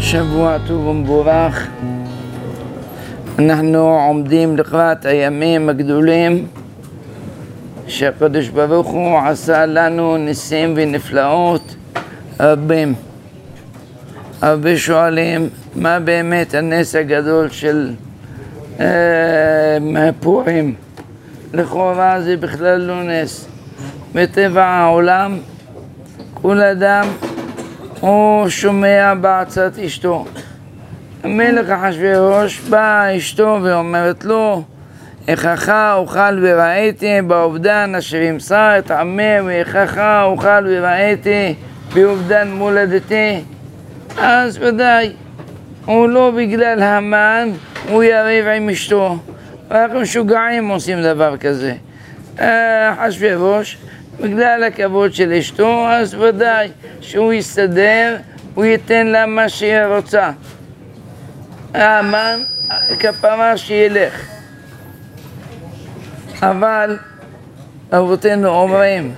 שבוע טוב ומבורך. אנחנו עומדים לקראת הימים הגדולים שהקדוש ברוך הוא עשה לנו ניסים ונפלאות רבים. הרבה שואלים מה באמת הנס הגדול של פורים. לכאורה זה בכלל לא נס. בטבע העולם כל אדם הוא שומע בעצת אשתו. המלך אחשוורוש בא אשתו ואומרת לו, איכך אוכל וראיתי באובדן אשר ימסר את עמי, ואיכך אוכל וראיתי באובדן מולדתי. אז ודאי, הוא לא בגלל המן, הוא יריב עם אשתו. רק משוגעים עושים דבר כזה. אחשוורוש בגלל הכבוד של אשתו, אז ודאי שהוא יסתדר, הוא ייתן לה מה שהיא רוצה. המן כפרה שילך. אבל אבותינו אומרים,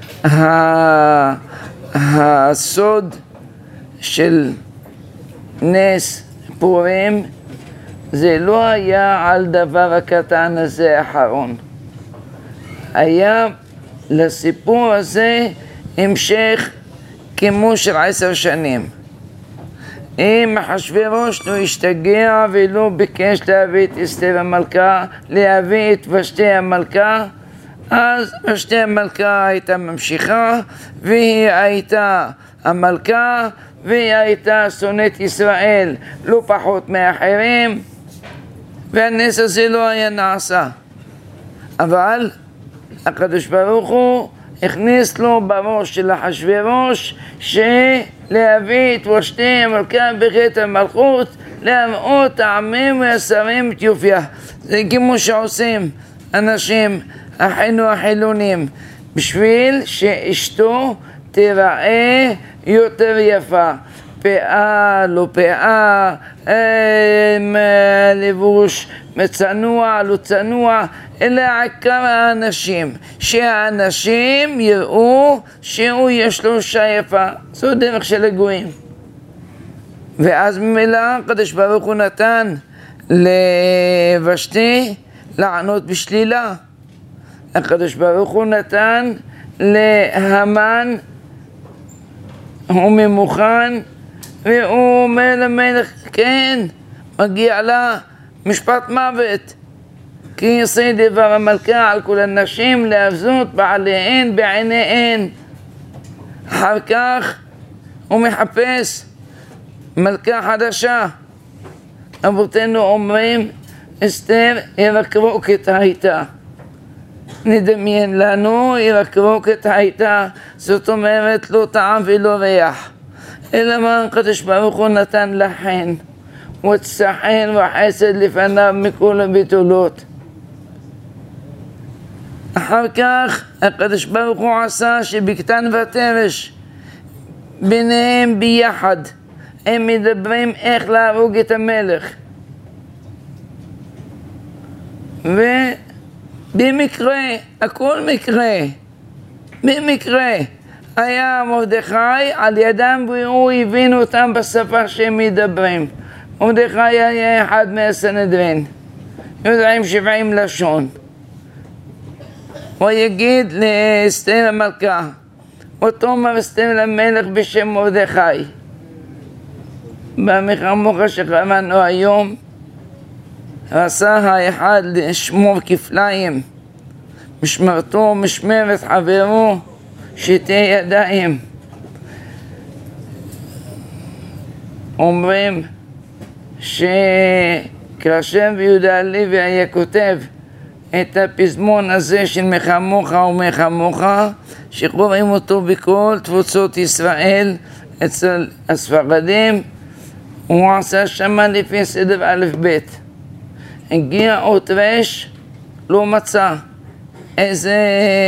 הסוד של נס פורים זה לא היה על דבר הקטן הזה האחרון. היה לסיפור הזה המשך כמו של 10 שנים. אם אחשוורוש לא השתגע ולא ביקש להביא את אסתר המלכה, להביא את ושתי המלכה, אז ושתי המלכה הייתה ממשיכה, והיא הייתה המלכה, והיא הייתה שונאת ישראל לא פחות מאחרים, והנס הזה לא היה נעשה. אבל הקדוש ברוך הוא הכניס לו בראש של אחשוורוש שלהביא את ושתי המלכה בבית המלכות, להראות העמים והשרים את יופיה. זה כמו שעושים אנשים אחינו החילונים, בשביל שאשתו תיראה יותר יפה. פאה, לא פאה, לבוש מצנוע, לא צנוע, אלא עיקר האנשים, שהאנשים יראו שהוא יש לו אישה יפה. זו דרך של הגויים. ואז ממילא הקדוש ברוך הוא נתן לוושתי לענות בשלילה. הקדוש ברוך הוא נתן להמן, הוא ממוכן, והוא אומר למלך, כן, מגיע לה משפט מוות, כי יעשה דבר המלכה על כל הנשים להבזות בעליהן בעיניהן. אחר כך הוא מחפש מלכה חדשה. אבותינו אומרים, אסתר ירקרוקת הייתה. נדמיין לנו, ירקרוקת הייתה, זאת אומרת לא טעם ולא ריח. אלא מה הקדוש ברוך הוא נתן לה חן, וצחן וחסד לפניו מכל הבתולות. אחר כך הקדוש ברוך הוא עשה שבקטן ותרש ביניהם ביחד הם מדברים איך להרוג את המלך. ובמקרה, הכל מקרה, במקרה היה מרדכי על ידם, והוא הבין אותם בשפה שהם מדברים. מרדכי היה אחד מהסנהדרין, יודעים 70 לשון. הוא יגיד לאסתר המלכה, ותאמר אסתר למלך בשם מרדכי, במלחמה שקראנו היום, עשה האחד לשמור כפליים, משמרתו משמרת חברו שתי ידיים. אומרים שכאשר יהודה הלוי היה כותב את הפזמון הזה של מחמוך ומחמוך, שקוראים אותו בכל תפוצות ישראל אצל הספרדים, הוא עשה שמה לפי סדר א' ב'. הגיע אות רש, לא מצא איזה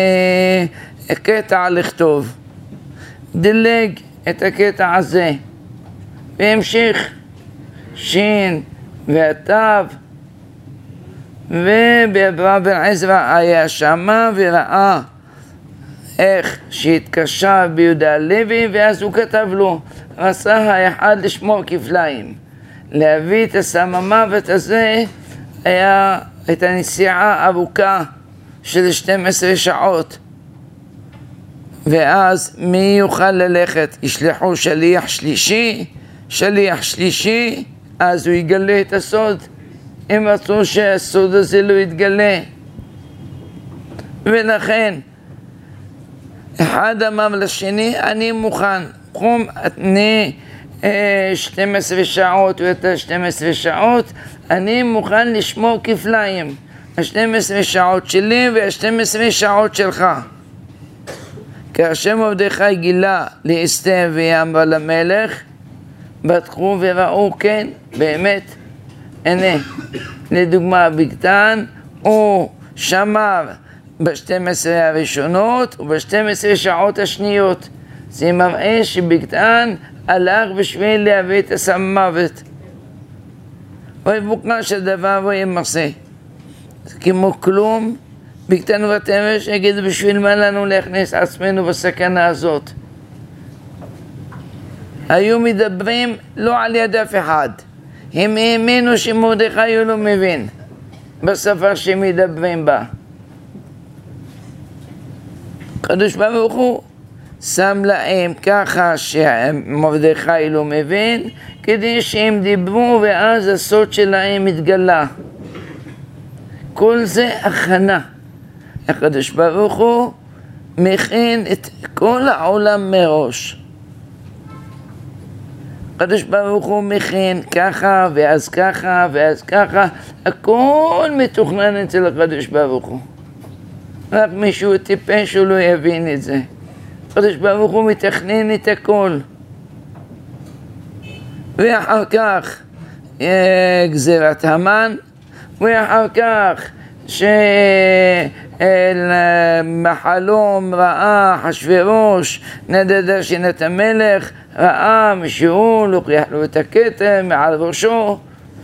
קטע לכתוב, דילג את הקטע הזה והמשיך שין והתו, ובאברהם בן עזרא היה שמה וראה איך שהתקשר ביהודה הלוי, ואז הוא כתב לו, רצה האחד לשמור כפליים. להביא את הסם המוות הזה היה את הנסיעה ארוכה של 12 שעות. ואז מי יוכל ללכת? ישלחו שליח שלישי, אז הוא יגלה את הסוד. הם רצו שהסוד הזה לא יתגלה. ולכן, אחד אמר לשני, אני מוכן, קום, תני 12 שעות ויותר 12 שעות, אני מוכן לשמור כפליים. 12 שעות שלי וה-12 שעות שלך. כאשר מרדכי גילה לאסתר והיא אמרה למלך, בדקו וראו כן, באמת, הנה, לדוגמה, בגתן הוא שמר ב-12 הראשונות וב-12 שעות השניות. זה מראה שבגתן הלך בשביל להביא את הסם מוות. ויבוקש של דבר ויהיה מעשה. כמו כלום, בגתן ותמש יגיד בשביל מה לנו להכניס עצמנו בסכנה הזאת. היו מדברים לא על יד אף אחד. הם האמינו שמרדכי הוא לא מבין בשפה שמדברים בה. הקדוש ברוך הוא שם להם ככה שמרדכי לא מבין, כדי שהם דיברו ואז הסוד שלהם מתגלה. כל זה הכנה. הקדוש ברוך הוא מכין את כל העולם מראש. הקדוש ברוך הוא מכין ככה ואז ככה ואז ככה, הכל מתוכנן אצל הקדוש ברוך הוא. רק מישהו טיפש הוא לא יבין את זה. הקדוש ברוך הוא מתכנן את הכל. ואחר כך גזירת המן, ואחר כך שבחלום ראה אחשוורוש נדדה שנת המלך, ראה משאול, לוקח לו את הכתר מעל ראשו,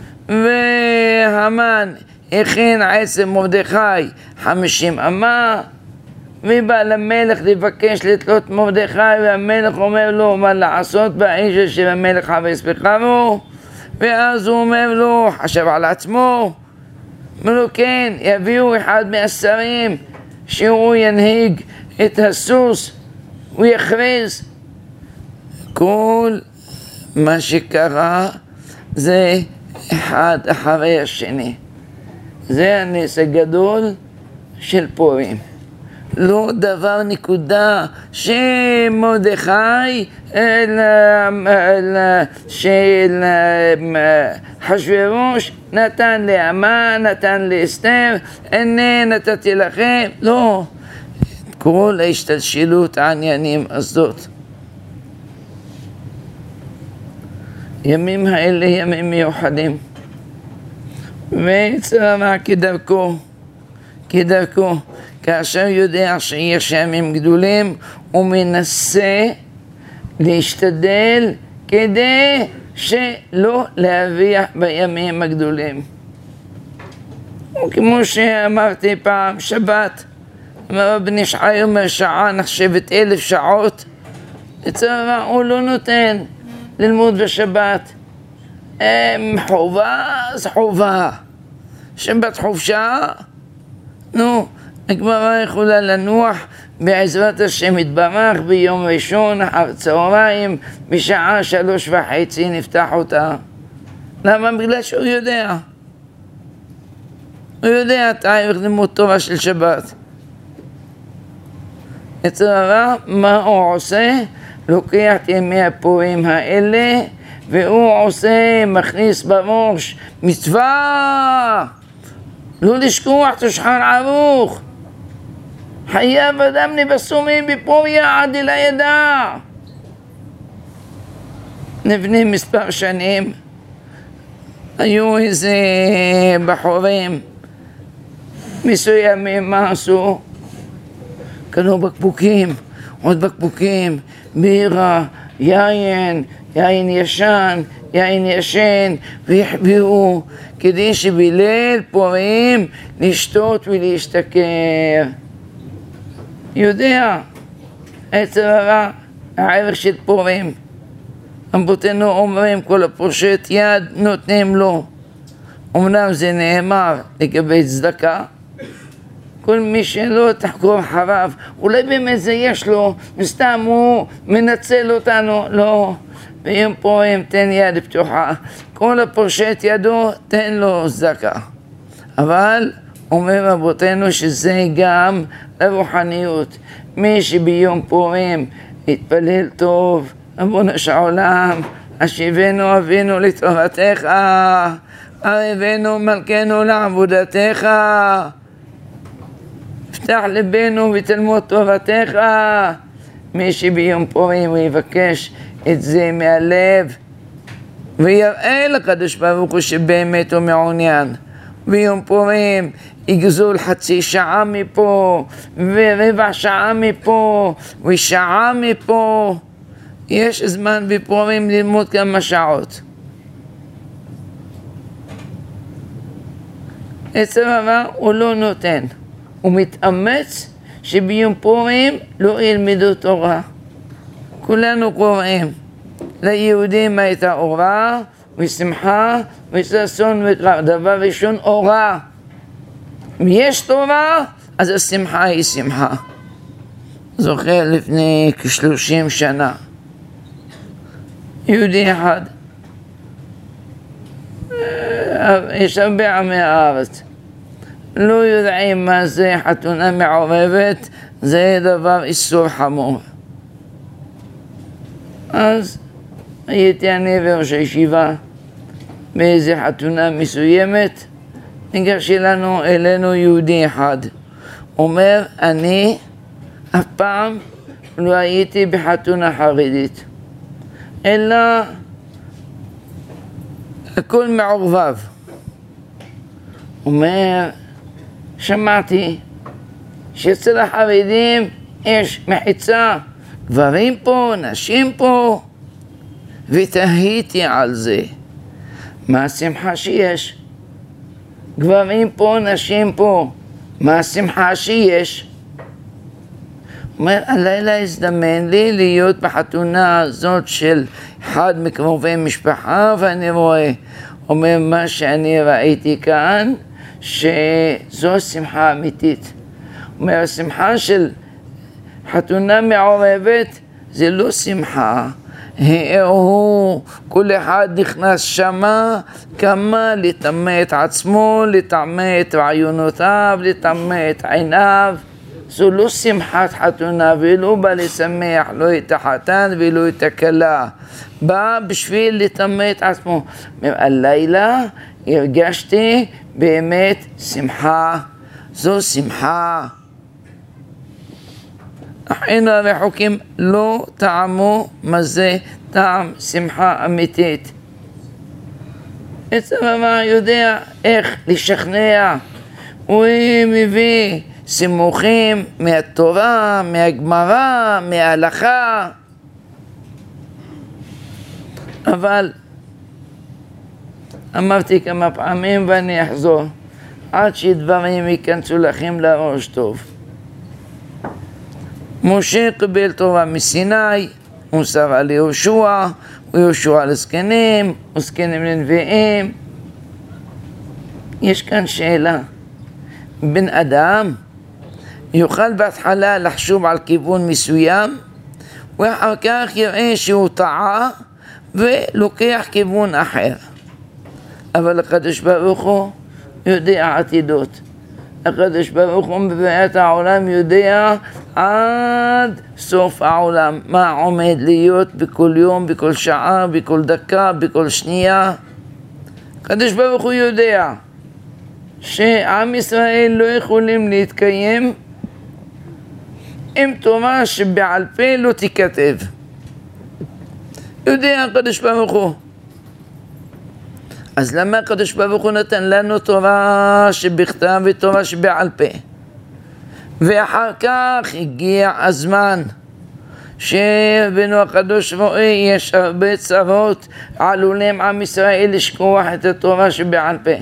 והמן הכין עצם מרדכי 50 אמה, ובא למלך לבקש לתלות מרדכי, והמלך אומר לו מה לעשות באיש אשר המלך חפץ בחמו, ואז הוא אומר לו, חשב על עצמו, אומר לו כן, יביאו אחד מהשרים שהוא ינהיג את הסוס, הוא יכריז. כל מה שקרה זה אחד אחרי השני. זה הנס הגדול של פורים. לא דבר נקודה שמרדכי של אחשוורוש נתן להמן, נתן לאסתר, הנה נתתי לכם. לא, כל ההשתלשלות העניינים הזאת. ימים האלה ימים מיוחדים, וצרה כדרכו, כאשר יודע שיש ימים גדולים, הוא מנסה להשתדל כדי שלא להרוויח בימים הגדולים. כמו שאמרתי פעם, שבת, רבי ישעיה אומר שעה נחשבת 1000 שעות, צרה הוא לא נותן ללמוד בשבת. חובה זה חובה, שבת חופשה, נו, הגמרא יכולה לנוח בעזרת השם יתברך ביום ראשון אחר צהריים בשעה 3:30 נפתח אותה. למה? בגלל שהוא יודע, הוא יודע תאריך לימוד תורה של שבת. אצל מה הוא עושה? לוקח את ימי הפורים האלה והוא עושה, מכניס בראש מצווה לא לשכוח את השולחן ערוך. חייב אדם לבסומי בפוריה עד אל הידע. לפני מספר שנים היו איזה בחורים מסוימים, מה עשו? קנו בקבוקים, עוד בקבוקים, בירה, יין ישן, יין ישן, והחביאו כדי שבליל פורים לשתות ולהשתכר. יודע אצל הרע הערך של פורים, רבותינו אומרים כל הפושט יד נותנים לו. אמנם זה נאמר לגבי צדקה, כל מי שלא תחקור אחריו, אולי באמת זה יש לו, מסתם הוא מנצל אותנו, לא. ואם פורים תן יד פתוחה, כל הפושט ידו תן לו צדקה. אבל אומר רבותינו שזה גם לרוחניות. מי שביום פורים יתפלל טוב, ריבונו של עולם, השיבנו אבינו לטובתך, ערבנו מלכנו לעבודתך, פתח ליבנו ותלמוד טובתך. מי שביום פורים הוא יבקש את זה מהלב ויראה לקדוש ברוך הוא שבאמת הוא מעוניין. ביום פורים יגזול חצי שעה מפה ורבע שעה מפה ושעה מפה. יש זמן בפורים ללמוד כמה שעות. עצם הרע הוא לא נותן, הוא מתאמץ שביום פורים לא ילמדו תורה. כולנו קוראים ליהודים הייתה אורה ושמחה וששון וקרב. דבר ראשון אורה, אם יש תורה אז השמחה היא שמחה. זוכר לפני כ-30 שנה יהודי אחד, יש הרבה עמי הארץ, לא יודעים מה זה חתונה מעורבת, זה דבר איסור חמור. אז הייתי אני וראש הישיבה באיזה חתונה מסוימת, ניגש אלינו יהודי אחד, אומר אני אף פעם לא הייתי בחתונה חרדית, אלא הכל מעורבב. אומר שמעתי שאצל החרדים יש מחיצה, גברים פה, נשים פה, ותהיתי על זה. מה השמחה שיש? גברים פה, נשים פה, מה השמחה שיש? אומר, הלילה הזדמן לי להיות בחתונה הזאת של אחד מקרובי משפחה, ואני רואה, אומר, מה שאני ראיתי כאן, שזו השמחה האמיתית. אומר, השמחה של חתונה מעורבת זה לא שמחה. כל אחד נכנס שמה כמה לטמא את עצמו, לטמא את רעיונותיו, לטמא את עיניו. זו לא שמחת חתונה, ולא בא לשמח לא את החתן ולא את הכלה, בא בשביל לטמא את עצמו. הלילה הרגשתי באמת שמחה, זו שמחה. אחינו הרחוקים לא טעמו מה זה טעם שמחה אמיתית. עצם הרע יודע איך לשכנע, הוא מביא סימוכים מהתורה, מהגמרא, מההלכה, אבל אמרתי כמה פעמים ואני אחזור, עד שדברים ייכנסו לכם לראש טוב. משה קיבל תורה מסיני, הוא מסרה ליהושע, ויהושע לזקנים, וזקנים לנביאים. יש כאן שאלה, בן אדם יוכל בהתחלה לחשוב על כיוון מסוים, ואחר כך יראה שהוא טעה ולוקח כיוון אחר. אבל הקדוש ברוך הוא יודע עתידות. הקדוש ברוך הוא בבריאת העולם יודע עד סוף העולם מה עומד להיות בכל יום, בכל שעה, בכל דקה, בכל שנייה. הקדוש ברוך הוא יודע שעם ישראל לא יכולים להתקיים עם תורה שבעל פה לא תיכתב. יודע הקדוש ברוך הוא. אז למה הקדוש ברוך הוא נתן לנו תורה שבכתב ותורה שבעל פה? ואחר כך הגיע הזמן שרבנו הקדוש רואה יש הרבה צרות, עלולים עם ישראל לשכוח את התורה שבעל פה.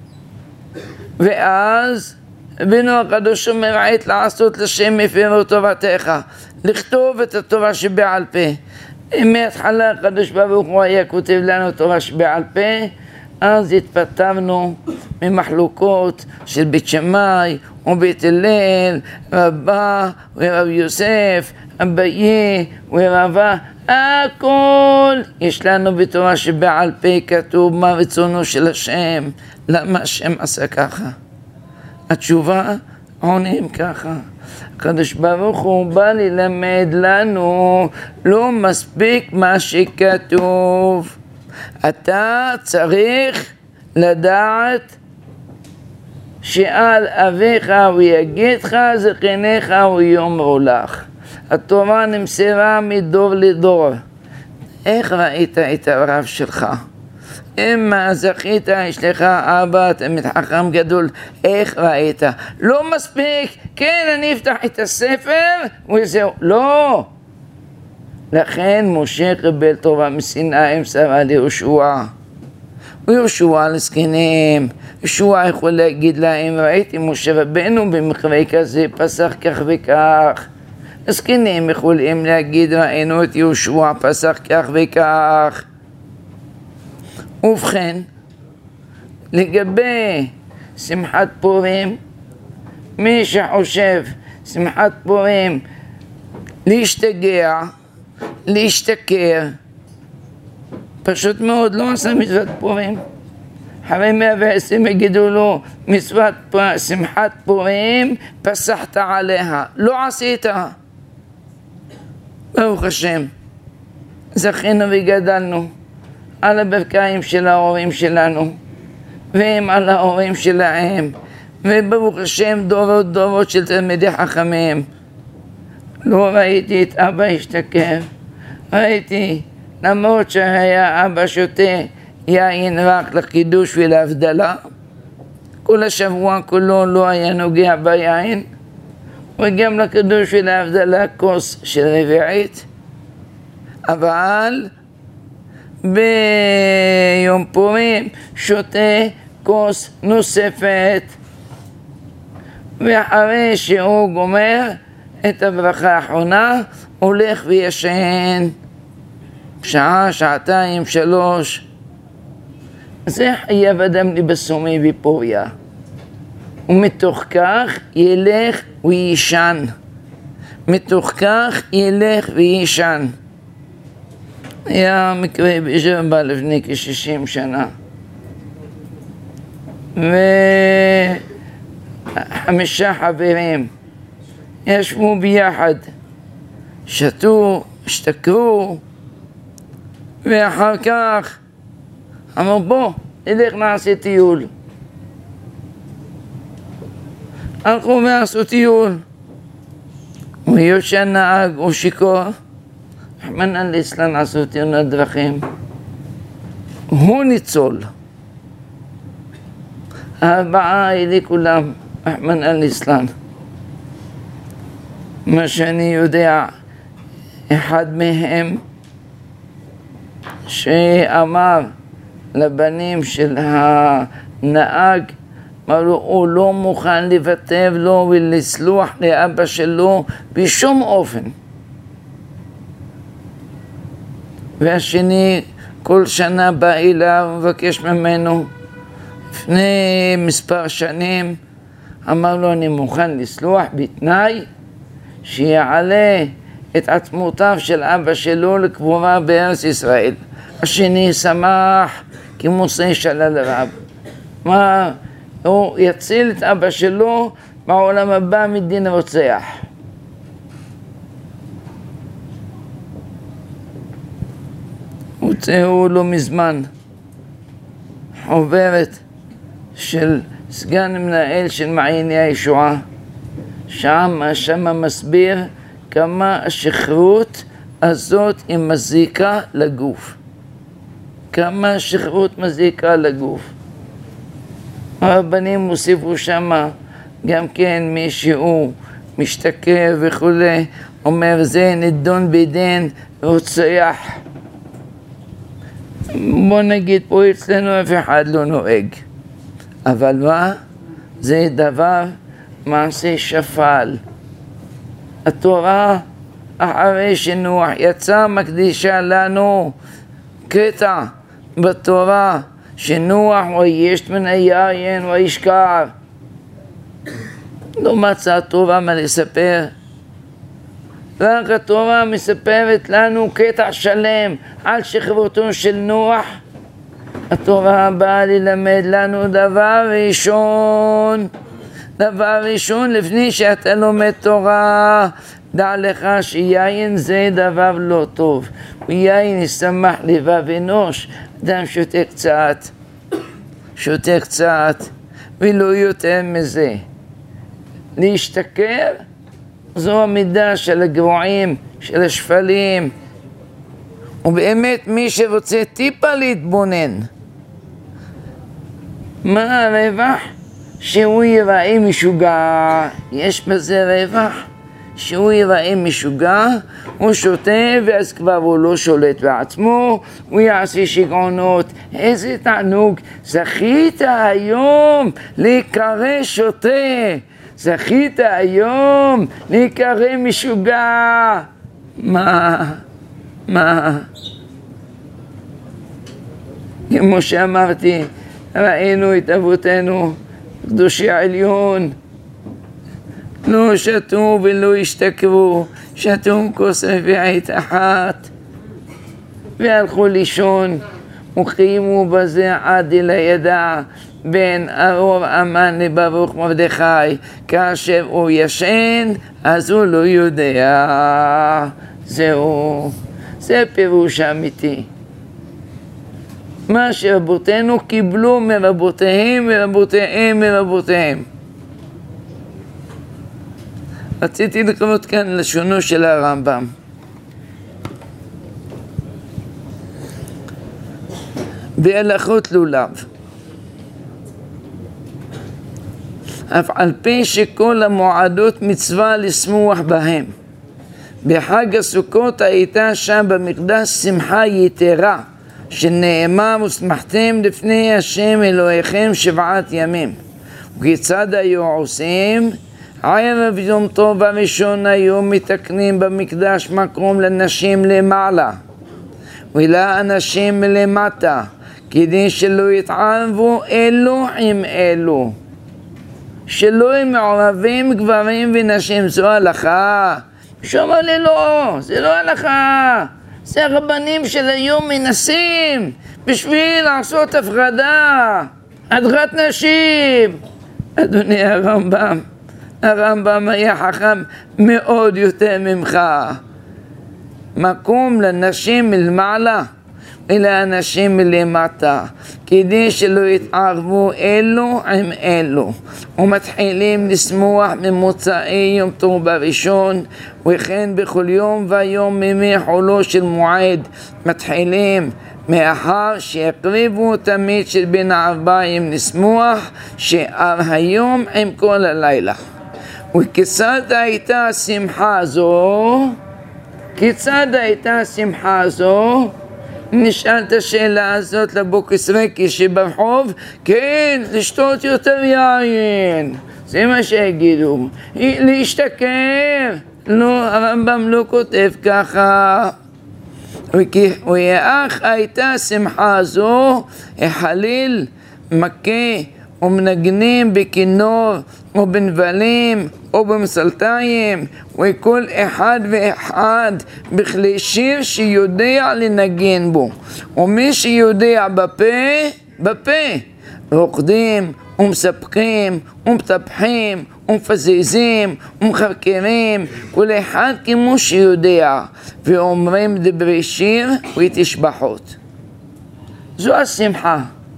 ואז רבנו הקדוש אומר עת לעשות לשם מפירו תורתך, לכתוב את התורה שבעל פה. מההתחלה הקדוש ברוך הוא היה כותב לנו תורה שבעל פה, אז התפטרנו ממחלוקות של בית שמאי ובית הלל, רבה ורב יוסף, אביי ורבה, הכל יש לנו בתורה שבעל פה כתוב מה רצונו של השם, למה השם עשה ככה. התשובה עונים ככה, הקדוש ברוך הוא בא ללמד לנו, לא מספיק מה שכתוב, אתה צריך לדעת שעל אביך הוא יגידך, זקניך הוא יאמרו לך. התורה נמסרה מדור לדור. איך ראית את הרב שלך? אם זכית, יש לך אבא, תלמיד חכם גדול, איך ראית? לא מספיק, כן, אני אפתח את הספר וזהו, לא. לכן משה קיבל תורה מסיני, מסרה ליהושע. ויהושע לזקנים, יהושע יכול להגיד להם, ראיתי משה רבנו במקרה כזה פסח כך וכך. הזקנים יכולים להגיד, ראינו את יהושע פסח כך וכך. ובכן, לגבי שמחת פורים, מי שחושב שמחת פורים להשתגע, להשתכר, פשוט מאוד לא עשה מצוות פורים. אחרי 120 יגידו לו, מצוות שמחת פורים פסחת עליה, לא עשית. ברוך השם, זכינו וגדלנו על הברכיים של ההורים שלנו, והם על ההורים שלהם, וברוך השם דורות דורות של תלמידי חכמים. לא ראיתי את אבא השתכר, ראיתי, למרות שהיה אבא שותה יין רק לקידוש ולהבדלה, כל השבוע כולו לא היה נוגע ביין, וגם לקידוש ולהבדלה כוס של רביעית, אבל ביום פורים שותה כוס נוספת, ואחרי שהוא גומר את הברכה האחרונה הולך וישן שעה, שעתיים, 3. זה חייב אדם לבסומי בפוריה, ומתוך כך ילך וישן, מתוך כך ילך וישן. היה מקרה בג'רבה לפני כ-60 שנה, ו5 חברים ישבו ביחד, שתו, השתכרו, ואחר כך אמר בוא, נלך נעשה טיול. הלכו ועשו טיול, והיות שהנהג הוא שיכור, רחמנא ליצלן עשו תאונת דרכים, הוא ניצול. 4 אלה כולם, רחמנא ליצלן. מה שאני יודע, אחד מהם שאמר לבנים של הנהג, אמר לו, הוא לא מוכן לוותר לו ולסלוח לאבא שלו בשום אופן. והשני כל שנה בא אליו ומבקש ממנו. לפני מספר שנים אמר לו, אני מוכן לסלוח בתנאי שיעלה את עצמותיו של אבא שלו לקבורה בארץ ישראל. השני שמח כמוסי שלל רב. מה? הוא יציל את אבא שלו בעולם הבא מדין רוצח. הוצאו לא מזמן חוברת של סגן מנהל של מעייני הישועה, שם מסביר כמה השכרות הזאת היא מזיקה לגוף, כמה השכרות מזיקה לגוף. הרבנים הוסיפו שם גם כן מישהו משתכר וכולי, אומר זה נידון בדין רוצח. בוא נגיד פה אצלנו אף אחד לא נוהג, אבל מה? זה דבר מעשה שפל. התורה אחרי שנוח יצא, מקדישה לנו קטע בתורה שנוח וישת מן היין וישכב. לא מצא תורה מה לספר, רק התורה מספרת לנו קטע שלם על שכבותו של נוח. התורה באה ללמד לנו דבר ראשון לפני שאתה לומד תורה, דע לך שיין זה דבר לא טוב, ויין ישמח לבב אנוש. אדם שותה קצת ולא יותר מזה. להשתכר זו המידה של הגרועים, של השפלים. ובאמת מי שרוצה טיפה להתבונן, מה הרווח? שהוא ייראה משוגע. יש בזה רווח? שהוא ייראה משוגע, הוא שותה ואז כבר הוא לא שולט בעצמו, הוא יעשה שגעונות. איזה תענוג, זכית היום להיקרא שותה, זכית היום להיקרא משוגע. מה? כמו שאמרתי, ראינו את אבותינו קדושי העליון, לא שתו ולא השתכרו, שתו כוס רביעית אחת והלכו לישון, וקיימו בזה עד אל הידע בין ארור המן לברוך מרדכי, כאשר הוא ישן אז הוא לא יודע. זהו, זה פירוש אמיתי. מה שרבותינו קיבלו מרבותיהם. רציתי לקרוא כאן לשונו של הרמב"ם. בהלכות לולב. אף על פי שכל המועדות מצווה לשמוח בהם, בחג הסוכות הייתה שם במקדש שמחה יתרה, שנאמר ושמחתם לפני השם אלוהיכם 7 ימים. וכיצד היו עושים? ערב יום טוב הראשון היו מתקנים במקדש מקום לנשים למעלה ולאנשים למטה, כדי שלא יתערבו אלו עם אלו, שלא יהיו מעורבים גברים ונשים. זו הלכה? שאומר לי לא, זה לא הלכה, זה הרבנים של היום מנסים בשביל לעשות הפרדה, הדרת נשים. אדוני הרמב"ם היה חכם מאוד יותר ממך. מקום לנשים מלמעלה ולאנשים מלמטה, כדי שלא יתערבו אלו עם אלו. ומתחילים לשמוח ממוצאי יום טוב הראשון, וכן בכל יום ויום מימי חולו של מועד מתחילים, מאחר שהקריבו תמיד של בין הערביים לשמוח שאר היום עם כל הלילה. וכיצד הייתה השמחה הזו? נשאלת השאלה הזאת לבוקס רקי שברחוב, כן, לשתות יותר יין, זה מה שהגידו, להשתכר. לא, הרמב"ם לא כותב ככה. ואך הייתה שמחה זו, החליל מכה ומנגנים בכינור או בנבלים או במסלטיים, וכל אחד ואחד בכלי שיר שיודע לנגן בו, ומי שיודע בפה רוקדים ומספקים ומטפחים ומפזזים ומחרקרים, כל אחד כמו שיודע, ואומרים דברי שיר ותשבחות. זו השמחה.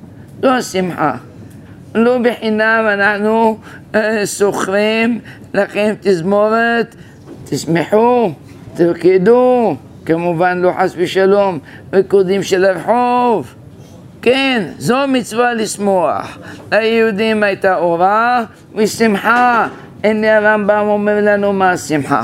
לא בחינם אנחנו סוחרים לכם תזמורת, תשמחו, תרקדו, כמובן לא חס ושלום ריקודים של הרחוב. כן, זו מצווה לשמוח. ליהודים הייתה אורה ושמחה. הנה הרמב"ם אומר לנו מה השמחה.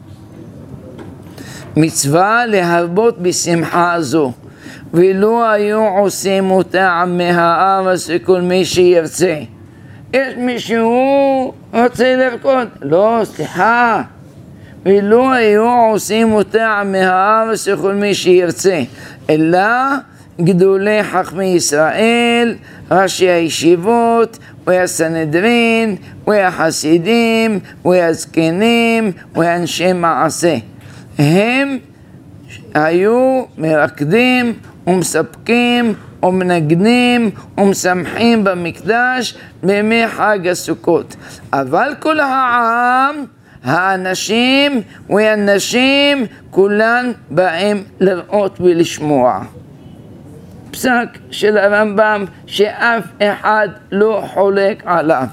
מצווה להרבות בשמחה הזו, ולא היו עושים אותה עמי הארץ וכל מי שירצה. יש מישהו רוצה לרקוד? לא, סליחה. ולא היו עושים אותה עמי הארץ לכל מי שירצה, אלא גדולי חכמי ישראל, ראשי הישיבות, והסנהדרין, והחסידים, והזקנים, ואנשי מעשה. הם היו מרקדים ומספקים ומנגנים ומשמחים במקדש בימי חג הסוכות. אבל כל העם, האנשים והנשים, כולן באים לראות ולשמוע. פסק של הרמב"ם שאף אחד לא חולק עליו.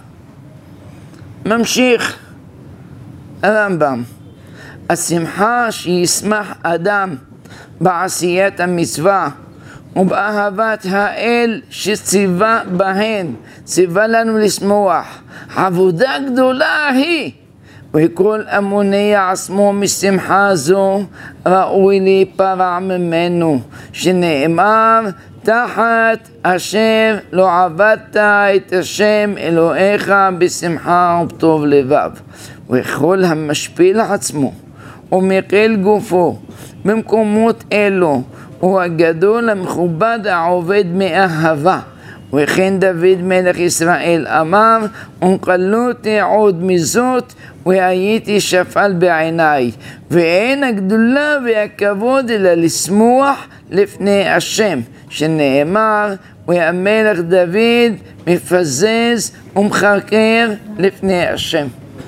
ממשיך הרמב"ם, השמחה שישמח אדם בעשיית המצווה ובאהבת האל שציווה בהן, ציווה לנו לשמוח, עבודה גדולה היא, וכל המונע עצמו משמחה זו ראוי להיפרע ממנו, שנאמר תחת אשר לא עבדת את השם אלוהיך בשמחה ובטוב לבב. וכל המשפיל עצמו ומקל גופו במקומות אלו הוא הגדול המכובד העובד מאהבה. וכן דוד מלך ישראל אמר, ונקלותי עוד מזאת והייתי שפל בעיניי, ואין הגדולה והכבוד אלא לשמוח לפני השם, שנאמר, והמלך דוד מפזז ומחרקר לפני השם.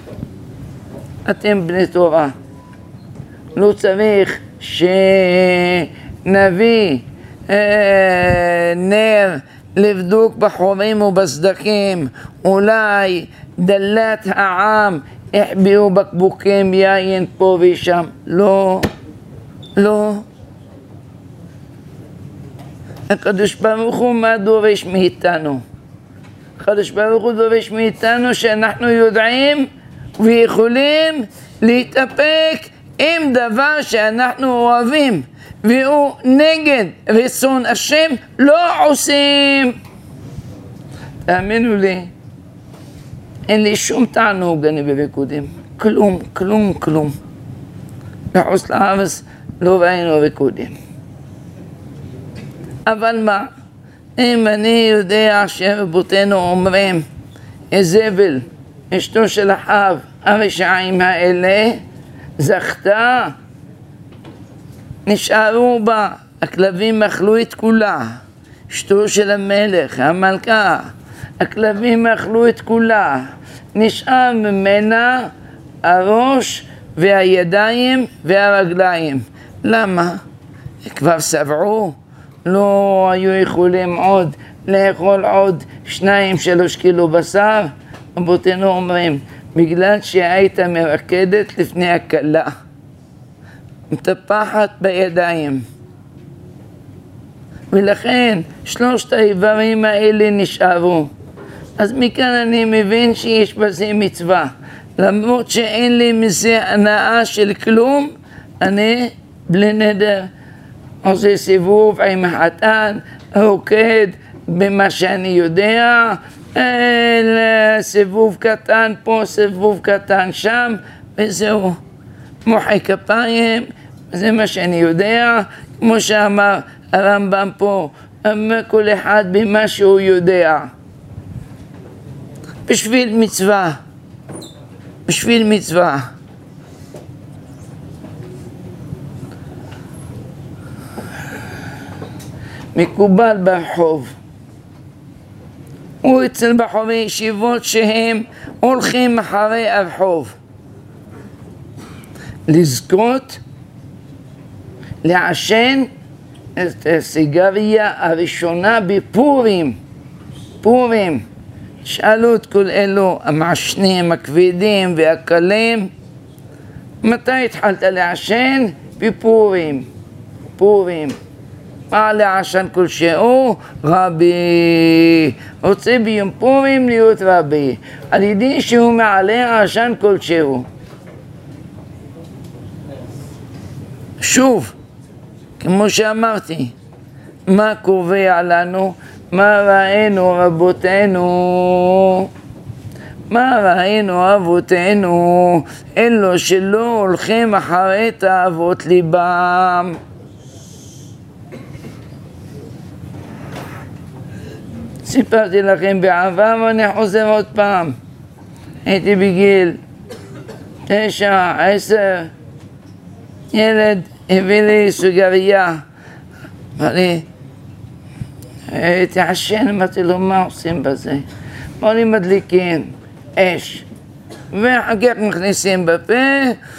אתם בני תורה, לא צריך שנביא נר לבדוק בחורים ובסדקים, אולי דלת העם החביאו בקבוקים יין פה ושם. לא, לא. הקדוש ברוך הוא מה דורש מאיתנו? הקדוש ברוך הוא דורש מאיתנו שאנחנו יודעים ויכולים להתאפק עם דבר שאנחנו אוהבים והוא נגד רצון השם, לא עושים. תאמינו לי, אין לי שום תענוג אני בריקודים, כלום, כלום, כלום. בחוץ לארץ לא ראינו ריקודים. אבל מה, אם אני יודע שרבותינו אומרים, איזבל, אשתו של אחאב, הרשעים האלה, זכתה, נשארו בה, הכלבים אכלו את כולה, אשתו של המלך, המלכה, הכלבים אכלו את כולה, נשאר ממנה הראש והידיים והרגליים. למה? כבר שבעו, לא היו יכולים עוד לאכול עוד 2-3 קילו בשר. רבותינו אומרים, בגלל שהיית מרקדת לפני הכלה, מטפחת בידיים, ולכן 3 האיברים האלה נשארו. אז מכאן אני מבין שיש בזה מצווה, למרות שאין לי מזה הנאה של כלום, אני בלי נדר עושה סיבוב עם החתן, רוקד במה שאני יודע, סיבוב קטן פה, סיבוב קטן שם, וזהו, מוחא כפיים, זה מה שאני יודע. כמו שאמר הרמב"ם פה, כל אחד במה שהוא יודע, בשביל מצווה, בשביל מצווה. מקובל ברחוב, הוא אצל בחורי ישיבות שהם הולכים אחרי הרחוב, לזכות לעשן את הסיגריה הראשונה בפורים. פורים, שאלו את כל אלו המעשנים הכבדים והקלים, מתי התחלת לעשן? בפורים. פורים. מה לעשן כלשהו? רבי. רוצה ביום פורים להיות רבי, על ידי שהוא מעלה עשן כלשהו. שוב, כמו שאמרתי, מה קובע לנו? מה ראינו רבותינו? מה ראינו אבותינו, אלו שלא הולכים אחרי תאוות ליבם. סיפרתי לכם בעבר ואני חוזר עוד פעם. הייתי בגיל 9, 10, ילד הביא לי סוגריה, אמר לי, תעשן, אמרתי לו, מה עושים בזה? אמר לי, מדליקים אש, ואחר כך מכניסים בפה,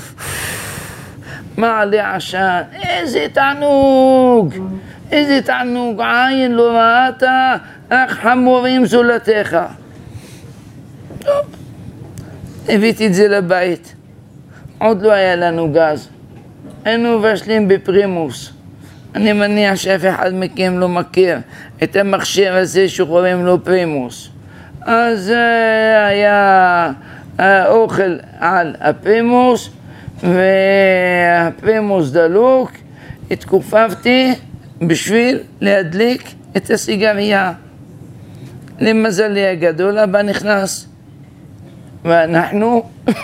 מעלה עשן, איזה תענוג, איזה תענוג, עין לא ראית, אך חמורים זולתך. טוב, הבאתי את זה לבית, עוד לא היה לנו גז, היינו מבשלים בפרימוס. אני מניח שאף אחד מכם לא מכיר את המכשיר הזה שקוראים לו פרימוס. אז היה אוכל על הפרימוס, והפרימוס דלוק, התכופפתי בשביל להדליק את הסיגריה. למזלי הגדול, אבא נכנס, ואנחנו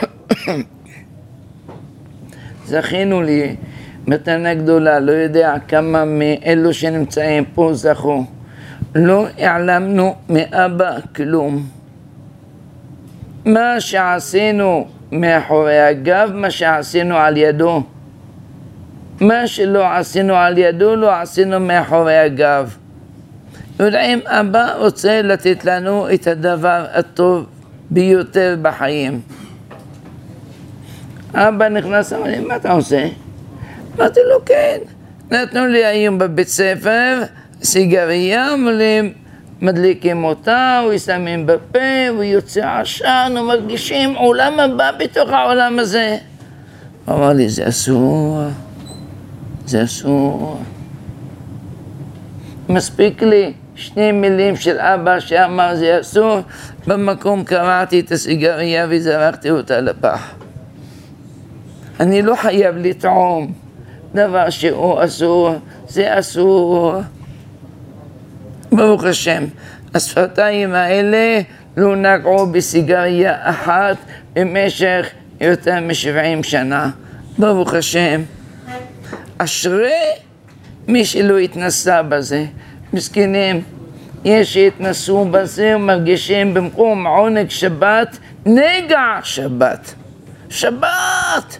זכינו לי מתנה גדולה, לא יודע כמה מאלו שנמצאים פה זכו. לא העלמנו מאבא כלום. מה שעשינו מאחורי הגב, מה שעשינו על ידו. מה שלא עשינו על ידו, לא עשינו מאחורי הגב. יודעים, אבא רוצה לתת לנו את הדבר הטוב ביותר בחיים. אבא נכנס, אמר לי, מה אתה עושה? אמרתי לו, כן. נתנו לי היום בבית ספר סיגריה, מדליקים אותה, ושמים בפה, ויוצא עשן, ומרגישים עולם הבא בתוך העולם הזה. הוא אמר לי, זה אסור, זה אסור. מספיק לי 2 מילים של אבא שאמר זה אסור, במקום קרעתי את הסיגריה וזרקתי אותה לפח. אני לא חייב לטעום דבר שהוא אסור, זה אסור. ברוך השם, השפתיים האלה לא נגעו בסיגריה אחת במשך יותר מ-70 שנה. ברוך השם. אשרי מי שלא התנסה בזה. מסכנים, יש שהתנסו בזה ומרגישים במקום עונג שבת, נגע שבת. שבת!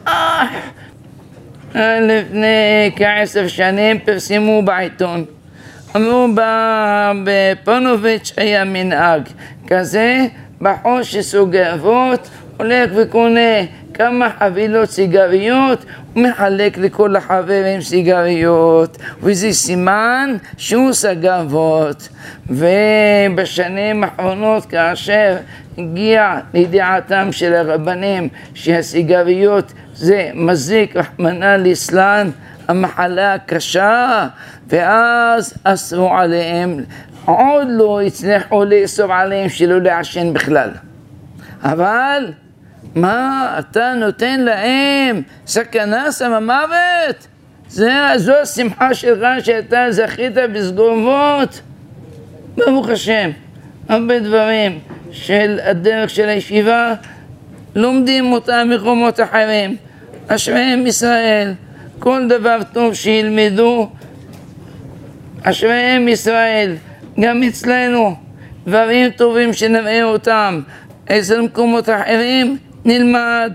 לפני כ10 שנים פרסמו בעיתון. אמרו בפונוביץ' היה מנהג כזה, בחור שסוגר אבות, הולך וקונה כמה חבילות סיגריות ומחלק לכל החברים סיגריות, וזה סימן שהוא סגר אבות. ובשנים האחרונות כאשר הגיע לידיעתם של הרבנים שהסיגריות זה מזיק רחמנא ליצלן, המחלה הקשה, ואז אסרו עליהם, עוד לא הצליחו לאסור עליהם שלא לעשן בכלל. אבל מה אתה נותן להם? סכנה, סם המוות? זו השמחה שלך שאתה זכית בסגורות? ברוך השם, הרבה דברים של הדרך של הישיבה לומדים אותם מקומות אחרים. אשריהם ישראל, כל דבר טוב שילמדו, אשריהם ישראל, גם אצלנו דברים טובים שנראה אותם אצל מקומות אחרים נלמד.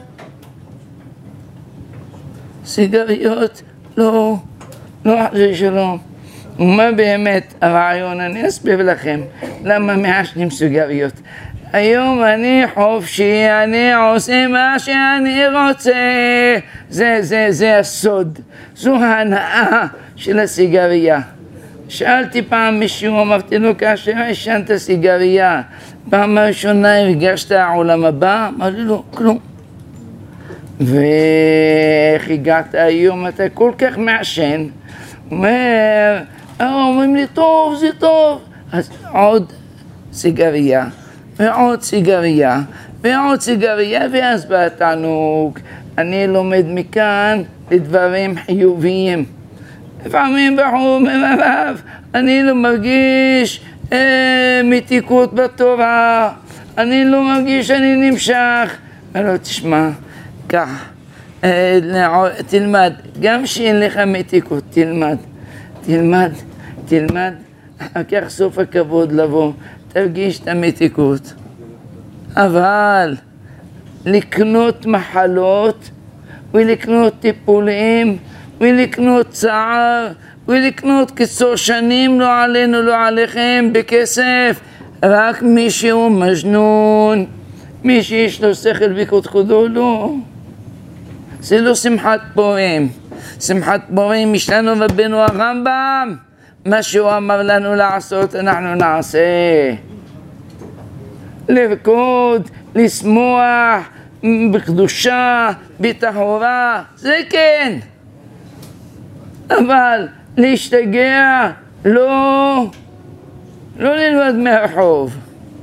סיגריות לא חשוב שלום. ומה באמת הרעיון? אני אסביר לכם למה מעשנים סיגריות. היום אני חופשי, אני עושה מה שאני רוצה. זה הסוד, זו ההנאה של הסיגריה. שאלתי פעם מישהו, אמרתי לו, כאשר עשנת סיגריה פעם ראשונה הרגשת העולם הבא? אמר לי לא, כלום. ואיך הגעת היום? אתה כל כך מעשן. אומרים לי, טוב, זה טוב. אז עוד סיגריה, ועוד סיגריה, ועוד סיגריה, ואז בא התענוג. אני לומד מכאן לדברים חיוביים. לפעמים בחור מרב, אני לא מרגיש מתיקות בתורה, אני לא מרגיש שאני נמשך. אומר לו, תשמע, קח, תלמד, גם שאין לך מתיקות, תלמד, אחר כך סוף הכבוד לבוא, תרגיש את המתיקות. אבל לקנות מחלות, ולקנות טיפולים, ולקנות צער, ולקנות קיצור שנים, לא עלינו, לא עליכם, בכסף, רק מי שהוא מג'נון, מי שיש לו שכל וקודקודו, לא. זה לא שמחת פורים. שמחת פורים יש לנו רבנו הרמב"ם, מה שהוא אמר לנו לעשות אנחנו נעשה. לרקוד, לשמוח, בקדושה, בטהרה, זה כן. אבל להשתגע, לא ללמוד מהרחוב.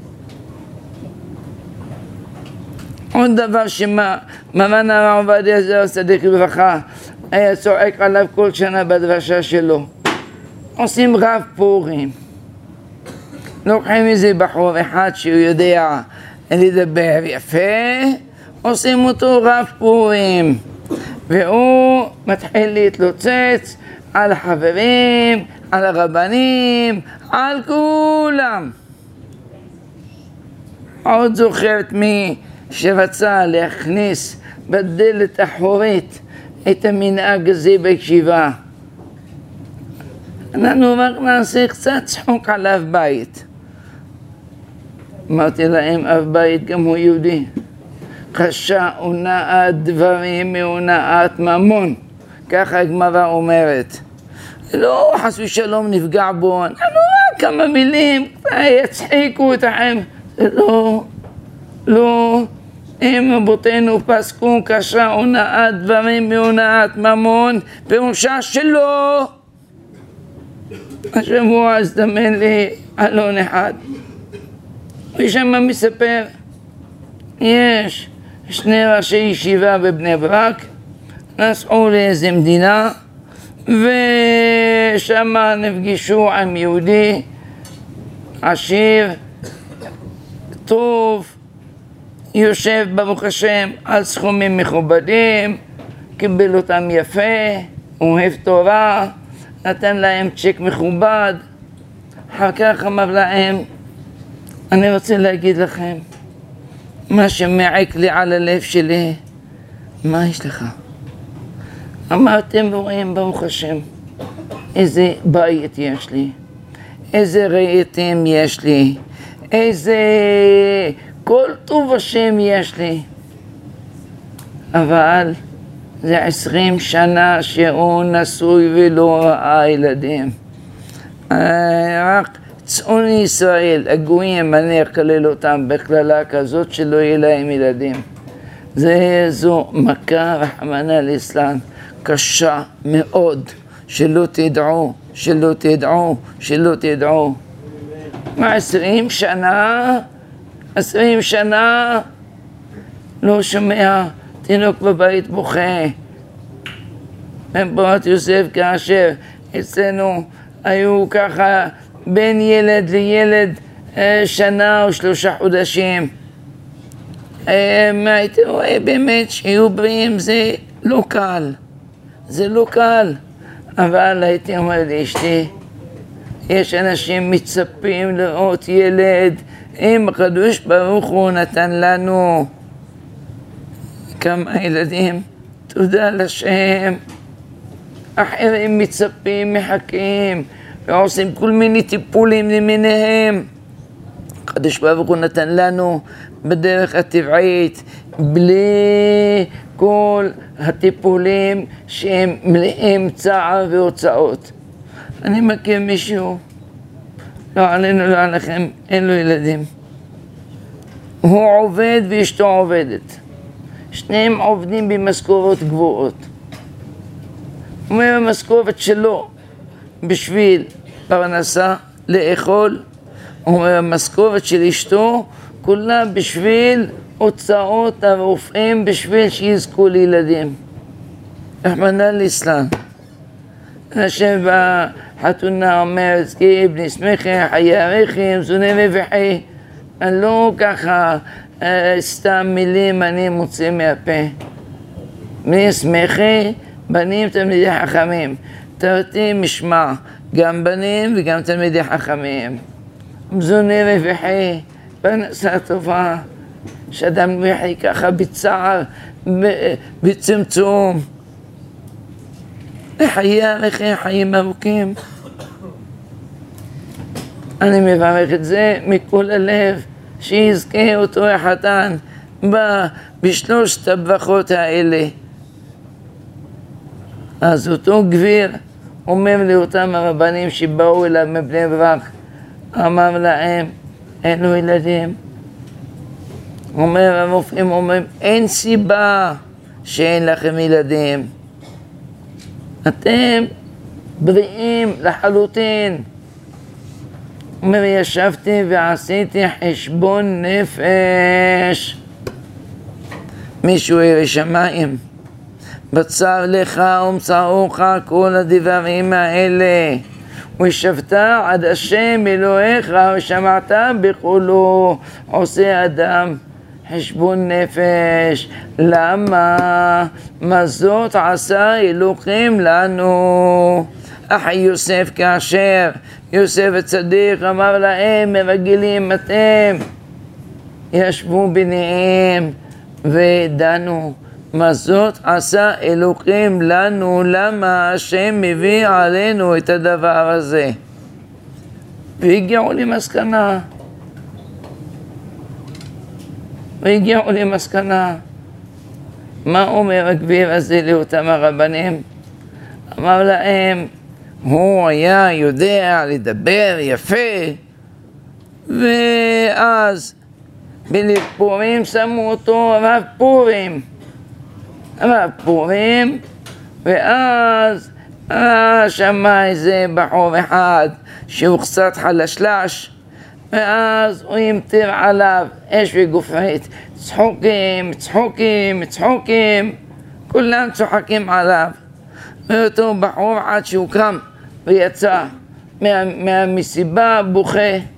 עוד דבר שמרן הרב עובדיה זצ"ל צדיק לברכה היה צועק עליו כל שנה בדרשה שלו. עושים רב פורים. לוקחים איזה בחור אחד שהוא יודע לדבר יפה, עושים אותו רב פורים. והוא מתחיל להתלוצץ על החברים, על הרבנים, על כולם. עוד זוכרת מי שרצה להכניס בדלת האחורית את המנהג הזה בישיבה. אנחנו רק נעשה קצת צחוק על אב בית. אמרתי להם, אב בית גם הוא יהודי. חשה הונאת דברים מהונאת ממון. ככה הגמרא אומרת. לא חס ושלום נפגע בו, אנחנו רק כמה מילים, יצחיקו את החיים. לא. אם רבותינו פסקו קשה הונאת דברים מהונאת ממון, פירושה שלא. השבוע הזדמן לי אלון אחד. ושם מספר, יש שני ראשי ישיבה בבני ברק, נסעו לאיזה מדינה, ושם נפגשו עם יהודי עשיר, טוב, יושב ברוך השם על סכומים מכובדים, קיבל אותם יפה, אוהב תורה, נתן להם צ'ק מכובד. אחר כך אמר להם, אני רוצה להגיד לכם, מה שמעיק לי על הלב שלי, מה יש לך? אמרתם ורואים ברוך השם, איזה בית יש לי, איזה רהיטים יש לי, איזה כל טוב השם יש לי. אבל זה 20 שנה שהוא נשוי ולא ראה ילדים. רק צאן ישראל, הגויים, אני אקלל אותם בכללה כזאת שלא יהיה להם ילדים. זו מכה רחמנא ליצלן קשה מאוד, שלא תדעו. 20 שנה לא שומע תינוק בבית בוכה. בפורת יוסף כאשר אצלנו היו ככה בין ילד לילד שנה או 3 חודשים. הייתי רואה באמת שיהיו בריאים, זה לא קל. אבל הייתי אומר לאשתי, יש אנשים מצפים לראות ילד, אם הקדוש ברוך הוא נתן לנו כמה ילדים, תודה לשם. אחרים מצפים, מחכים, ועושים כל מיני טיפולים למיניהם. הקדוש ברוך הוא נתן לנו בדרך הטבעית, בלי כל הטיפולים שהם מלאים צער והוצאות. אני מכיר מישהו, לא עלינו, לא עליכם, אין לו ילדים. הוא עובד ואשתו עובדת. שניהם עובדים במשכורות גבוהות. הוא אומר המשכורת שלו בשביל פרנסה, לאכול. הוא אומר המשכורת של אשתו כולה בשביל הוצאות הרופאים, בשביל שיזכו לילדים. רחמנא ליצלן. השם בחתונה אומר, זכי בני שמחי, חיי עריכי, זוני רווחי. לא ככה סתם מילים אני מוצא מהפה. בני שמחי, בנים תלמידי חכמים. תרתי משמע, גם בנים וגם תלמידי חכמים. מזוני רווחי, פרנסה טובה, שאדם רווחי ככה בצער, בצמצום. לחיה לכם חיים ארוכים. אני מברך את זה מכל הלב, שיזכה אותו החתן בשלושת הברכות האלה. אז אותו גביר אומר לאותם הרבנים שבאו אליו מבני ברק, אמר להם, אין לו ילדים. אומר הרופאים, אומרים, אין סיבה שאין לכם ילדים. אתם בריאים לחלוטין. אומר, ישבתי ועשיתי חשבון נפש. מישהו ירא שמיים, בצר לך ומצאוך כל הדברים האלה, וישבת עד השם אלוהיך ושמעת בקולו. עושה אדם חשבון נפש, למה? מה זאת עשה אלוקים לנו? אחי יוסף כאשר יוסף הצדיק אמר להם, מרגילים אתם, ישבו ביניהם ודנו, מה זאת עשה אלוקים לנו? למה השם מביא עלינו את הדבר הזה? והגיעו למסקנה. מה אומר הגביר הזה לאותם הרבנים? אמר להם, הוא היה יודע לדבר יפה, ואז בליל פורים שמו אותו רב פורים, ואז שמע איזה בחור אחד שהוא קצת חלשלש, ואז הוא ימטיר עליו אש וגופרית, צחוקים, כולם צוחקים עליו. ואותו בחור עד שהוא קם ויצא מהמסיבה בוכה,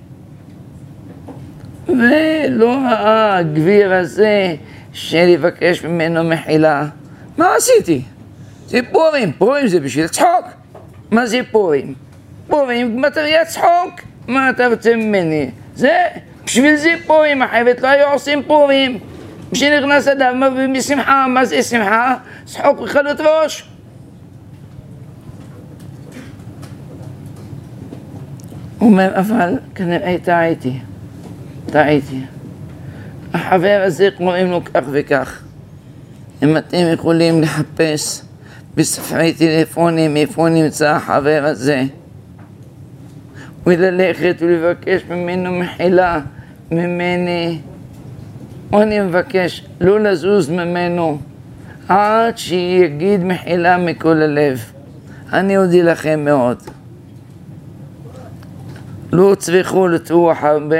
ולא ראה הגביר הזה שלבקש ממנו מחילה. מה עשיתי? זה פורים זה בשביל צחוק. מה זה פורים? פורים מטריה צחוק. מה אתה רוצה ממני? זה, בשביל זה פורים, אחרת לא היו עושים פורים. כשנכנס אדם משמחה, מה זה שמחה? צחוק וחלות ראש. הוא אומר, אבל כנראה טעיתי. החבר הזה קוראים לו כך וכך. אם אתם יכולים לחפש בספרי טלפונים איפה נמצא החבר הזה, וללכת ולבקש ממנו מחילה ממני, אני מבקש לא לזוז ממנו עד שיגיד מחילה מכל הלב. אני אודה לכם מאוד. לא צריכו לטרוח הרבה,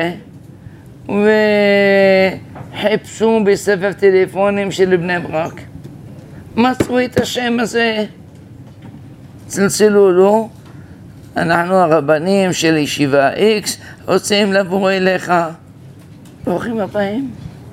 וחיפשו בספר טלפונים של בני ברק, מצאו את השם הזה, צלצלו לו, אנחנו הרבנים של ישיבה X רוצים לבוא אליך. ברוכים הבאים.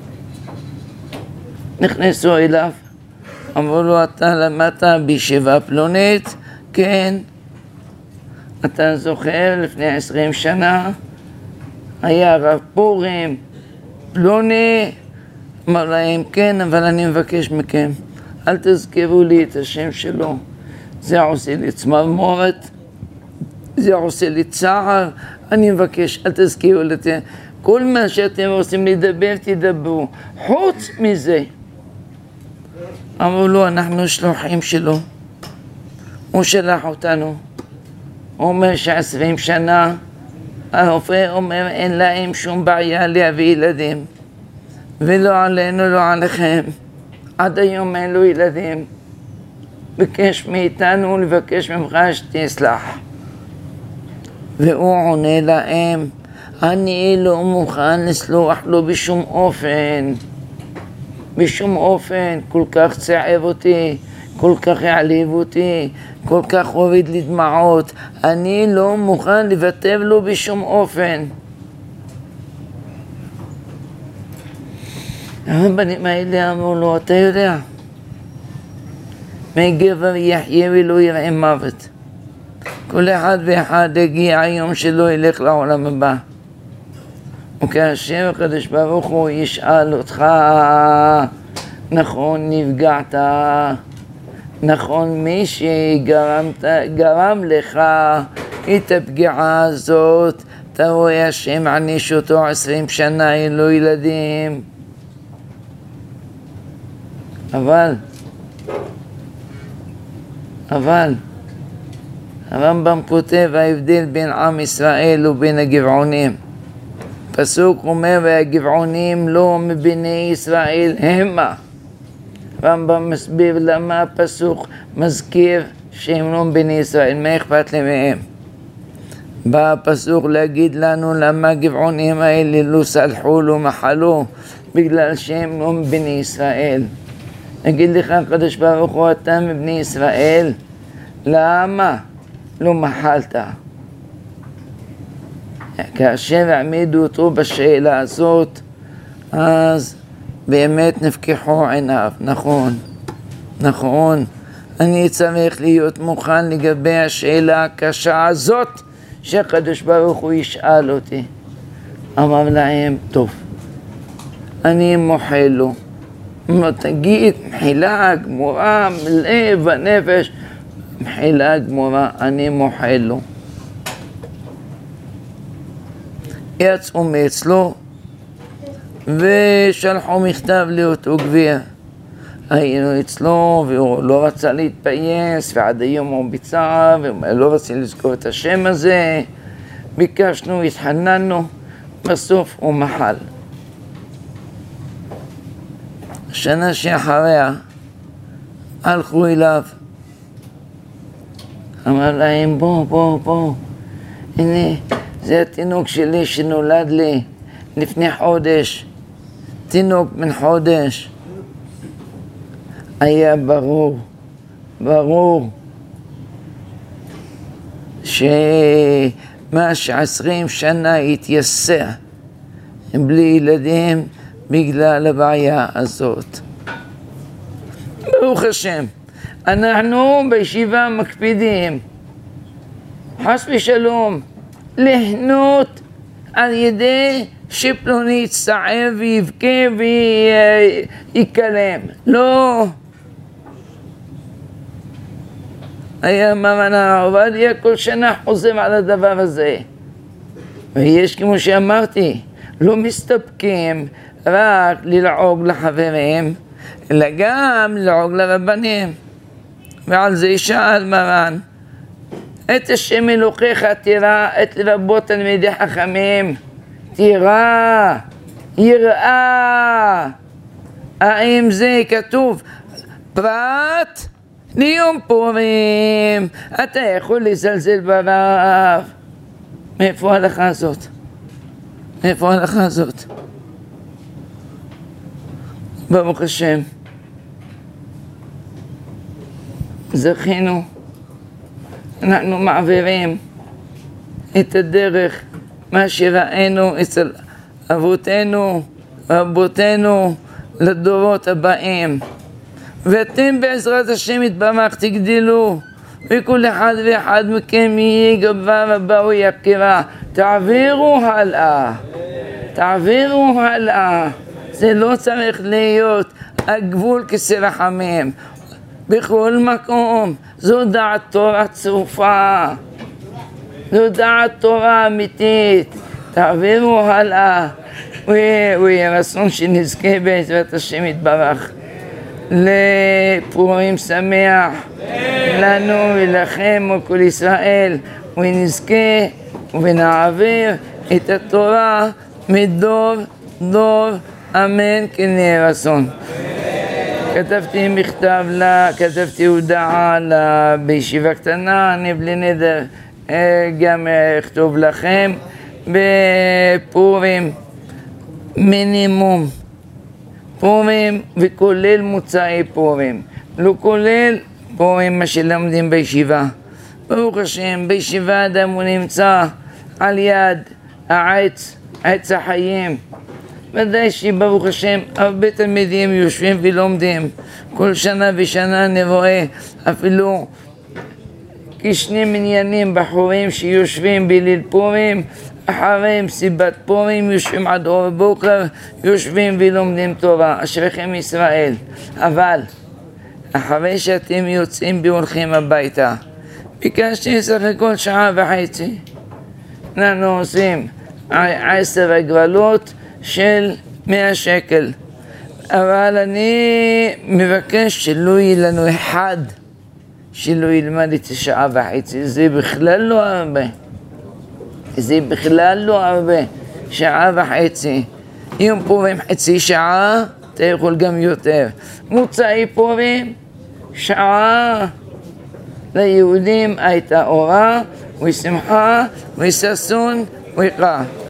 נכנסו אליו, אמרו לו, אתה למדת בישיבה פלונית? כן. אתה זוכר לפני 20 שנה היה רב פורים פלוני? אמר להם, כן, אבל אני מבקש מכם, אל תזכרו לי את השם שלו, זה עושה לי צמרמורת, זה עושה לי צער, אני מבקש, אל תזכרו לי. כל מה שאתם רוצים לדבר, תדברו. חוץ מזה, אמרו לו, אנחנו שלוחים שלו, הוא שלח אותנו. הוא אומר ש20 שנה, הרופא אומר, אין להם שום בעיה להביא ילדים, ולא עלינו, לא עליכם. עד היום אין לו ילדים. ביקש מאיתנו לבקש ממך שתסלח. והוא עונה להם, אני לא מוכן לסלוח לו בשום אופן, כל כך צעב אותי, כל כך העליב אותי, כל כך הוריד לי דמעות, אני לא מוכן לוותר לו בשום אופן. הרבנים האלה אמרו לו, אתה יודע, מגבר יחיה ולא יראה מוות. כל אחד ואחד יגיע היום שלא ילך לעולם הבא. וכאשר הקדוש ברוך הוא ישאל אותך, נכון נפגעת, נכון מי שגרם לך את הפגיעה הזאת, אתה רואה השם עניש אותו 20 שנה, אין לו ילדים. אבל הרמב"ם כותב ההבדל בין עם ישראל ובין הגבעונים. פסוק אומר והגבעונים לא מבני ישראל המה. הרמב"ם מסביר למה הפסוק מזכיר שהם לא מבני ישראל, מה אכפת להם מהם? בא הפסוק להגיד לנו למה הגבעונים האלה לא סלחו, לא מחלו, בגלל שהם לא מבני ישראל. נגיד לך הקדוש ברוך הוא, אתה מבני ישראל, למה לא מחלת? כאשר העמידו אותו בשאלה הזאת, אז באמת נפקחו עיניו. נכון, אני צריך להיות מוכן לגבי השאלה הקשה הזאת שהקדוש ברוך הוא ישאל אותי. אמר להם, טוב, אני מוחל לו. תגיד, מחילה גמורה, מלב ונפש, מחילה גמורה, אני מוחל לו. יצאו מאצלו ושלחו מכתב לאותו גביר. היינו אצלו והוא לא רצה להתפייס, ועד היום הוא בצער ולא רצה לזכור את השם הזה. ביקשנו, התחננו, בסוף הוא מחל. שנה שאחריה הלכו אליו, אמר להם, בוא, הנה זה התינוק שלי שנולד לי לפני חודש, תינוק בן חודש. היה ברור שמה ש20 שנה התייסר בלי ילדים בגלל הבעיה הזאת. ברוך השם, אנחנו בישיבה מקפידים, חס ושלום, ליהנות על ידי שפלוני יצטער ויבכה ויקלם. לא. היה מרן הרב עובדיה כל שנה חוזר על הדבר הזה. ויש, כמו שאמרתי, לא מסתפקים רק ללעוג לחברים, אלא גם ללעוג לרבנים. ועל זה שאל מרן, את השם אלוקיך תראה את לרבות תלמידי חכמים, תראה, יראה. האם זה כתוב פרט ליום פורים? אתה יכול לזלזל ברב. מאיפה ההלכה הזאת? ברוך השם, זכינו, אנחנו מעבירים את הדרך, מה שראינו אצל אבותינו רבותינו לדורות הבאים. ואתם בעזרת השם יתברך תגדלו, וכל אחד ואחד מכם יהיה גבר הבא ויקירה. תעבירו הלאה. זה לא צריך להיות הגבול כסרחמים. בכל מקום זו דעת תורה צרופה, זו דעת תורה אמיתית. תעבירו הלאה, ויהיה רצון שנזכה בעזרת השם יתברך לפורים שמח לנו ולכם ולכל ישראל, ונזכה ונעביר את התורה מדור דור, אמן כן יהיה רצון. כתבתי מכתב כתבתי הודעה בישיבה קטנה, אני בלי נדר גם אכתוב לכם בפורים מינימום, פורים וכולל מוצאי פורים, לא כולל פורים מה שלמדים בישיבה. ברוך השם, בישיבה אדם הוא נמצא על יד העץ, עץ החיים, ודאי שברוך השם הרבה תלמידים יושבים ולומדים כל שנה ושנה. אני רואה אפילו כשני מניינים בחורים שיושבים בליל פורים, אחרי מסיבת פורים יושבים עד אור בוקר, יושבים ולומדים תורה. אשריכם ישראל. אבל אחרי שאתם יוצאים והולכים הביתה, ביקשתי סך הכל שעה וחצי. אנחנו עושים 10 הגרלות של 100 שקל. אבל אני מבקש שלא יהיה לנו אחד שלא ילמד את שעה וחצי. זה בכלל לא הרבה. זה בכלל לא הרבה. שעה וחצי. יום פורים חצי שעה, אתה יכול גם יותר. מוצאי פורים, שעה. ליהודים הייתה אורה, ושמחה, וששון, וקרא.